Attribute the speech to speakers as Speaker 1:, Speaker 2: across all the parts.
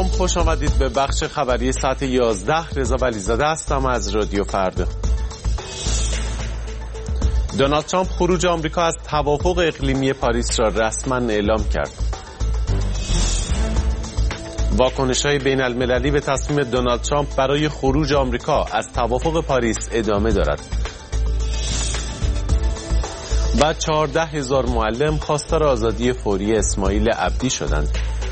Speaker 1: سلام، خوش آمدید به بخش خبری ساعت 11. رضا ولیزاده هستم از رادیو فردا. دونالد ترامپ خروج آمریکا از توافق اقلیمی پاریس را رسما اعلام کرد. واکنش‌های بین‌المللی به تصمیم دونالد ترامپ برای خروج آمریکا از توافق پاریس ادامه دارد. و 14,000 معلم خواستار آزادی فوری اسماعیل عبدی شدند.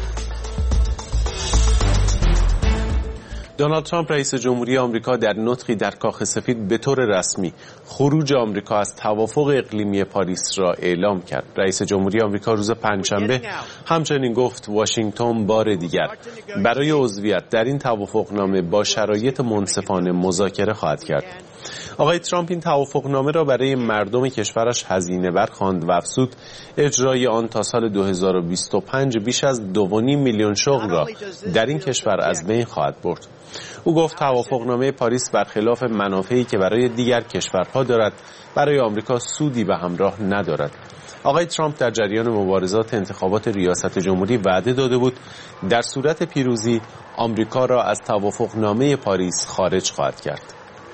Speaker 1: دونالد ترامپ رئیس جمهوری آمریکا در نطقی در کاخ سفید به طور رسمی خروج آمریکا از توافق اقلیمی پاریس را اعلام کرد. رئیس جمهوری آمریکا روز پنجشنبه همچنین گفت واشنگتن بار دیگر برای عضویت در این توافقنامه با شرایط منصفانه مذاکره خواهد کرد. آقای ترامپ این توافقنامه را برای مردم کشورش هزینه‌ور خواند و افزود اجرای آن تا سال 2025 بیش از 2.5 میلیون شغل را در این کشور از بین خواهد برد. او گفت توافقنامه پاریس برخلاف منافعی که برای دیگر کشورها دارد برای آمریکا سودی به همراه ندارد. آقای ترامپ در جریان مبارزات انتخابات ریاست جمهوری وعده داده بود در صورت پیروزی آمریکا را از توافقنامه پاریس خارج خواهد کرد.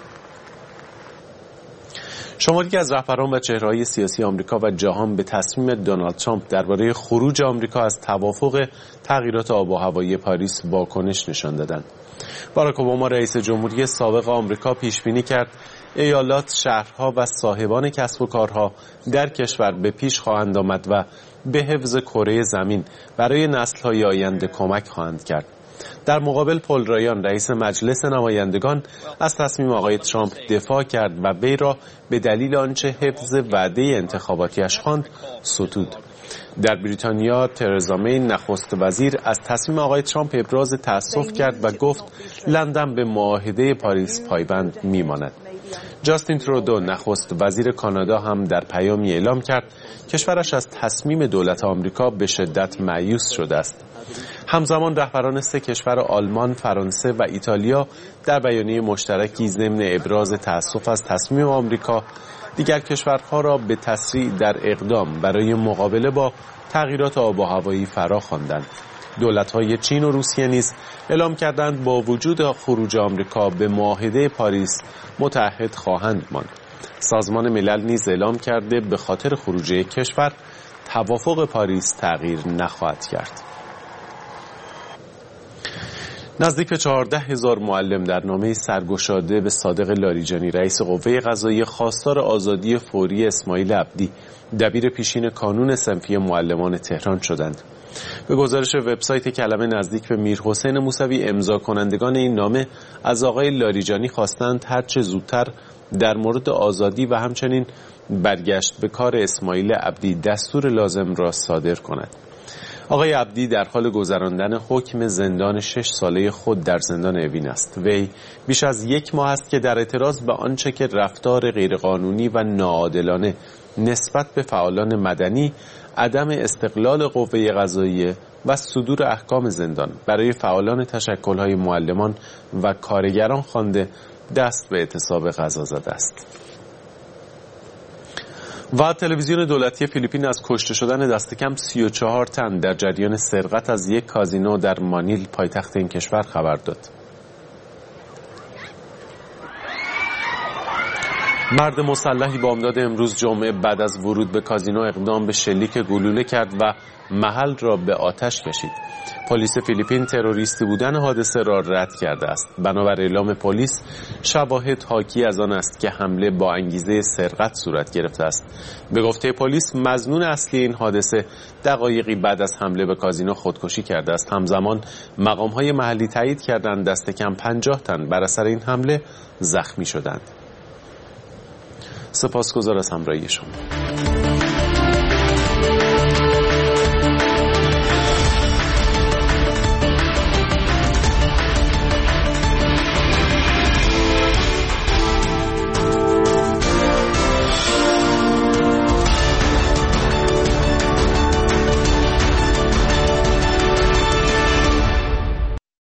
Speaker 1: شماری از رهبران و چهره‌های سیاسی آمریکا و جهان به تصمیم دونالد ترامپ درباره خروج آمریکا از توافق تغییرات آب و هوایی پاریس واکنش نشان دادند. باراک اوباما رئیس جمهوری سابق آمریکا پیش بینی کرد ایالات، شهرها و صاحبان کسب و کارها در کشور به پیش خواهند آمد و به حفظ کره زمین برای نسل‌های آینده کمک خواهند کرد. در مقابل پل رایان رئیس مجلس نمایندگان از تصمیم آقای ترامپ دفاع کرد و وی را به دلیل آنچه حفظ وعده انتخاباتیش خواند ستود. در بریتانیا ترزا می نخست وزیر از تصمیم آقای ترامپ ابراز تأسف کرد و گفت لندن به معاهده پاریس پایبند میماند. جاستین ترودو نخست وزیر کانادا هم در پیامی اعلام کرد کشورش از تصمیم دولت آمریکا به شدت مایوس شده است. همزمان رهبران 3 کشور آلمان، فرانسه و ایتالیا در بیانیه مشترکی ضمن ابراز تأسف از تصمیم آمریکا دیگر کشورها را به تسریع در اقدام برای مقابله با تغییرات آب و هوایی فرا خواندند. دولت‌های چین و روسیه نیز اعلام کردند با وجود خروج آمریکا به معاهده پاریس متحد خواهند ماند. سازمان ملل نیز اعلام کرده به خاطر خروج کشور توافق پاریس تغییر نخواهد کرد. نزدیک به 14,000 معلم در نامه سرگشاده به صادق لاریجانی رئیس قوه قضاییه خواستار آزادی فوری اسماعیل عبدی دبیر پیشین کانون صنفی معلمان تهران شدند. به گزارش وبسایت کلمه نزدیک به میرحسین موسوی امضا کنندگان این نامه از آقای لاریجانی خواستند هرچه زودتر در مورد آزادی و همچنین برگشت به کار اسماعیل عبدی دستور لازم را صادر کند. آقای عبدی در حال گذراندن حکم زندان 6 ساله خود در زندان اوین است. وی بیش از 1 ماه است که در اعتراض به آنچه که رفتار غیرقانونی و ناعادلانه نسبت به فعالان مدنی، عدم استقلال قوه قضاییه و صدور احکام زندان برای فعالان تشکل‌های معلمان و کارگران خوانده دست به اعتصاب قضا زده است. و تلویزیون دولتی فیلیپین از کشته شدن دست کم 34 تن در جریان سرقت از یک کازینو در مانیل پایتخت این کشور خبر داد. مرد مسلحی بامداد امروز جمعه بعد از ورود به کازینو اقدام به شلیک گلوله کرد و محل را به آتش کشید. پلیس فیلیپین تروریستی بودن حادثه را رد کرده است. بنابر اعلام پلیس شواهد حاکی از آن است که حمله با انگیزه سرقت صورت گرفته است. به گفته پلیس مظنون اصلی این حادثه دقایقی بعد از حمله به کازینو خودکشی کرده است. همزمان مقام‌های محلی تایید کردند دست کم 50 تن بر اثر این حمله زخمی شدند. سپاسگزار از همراهی شما.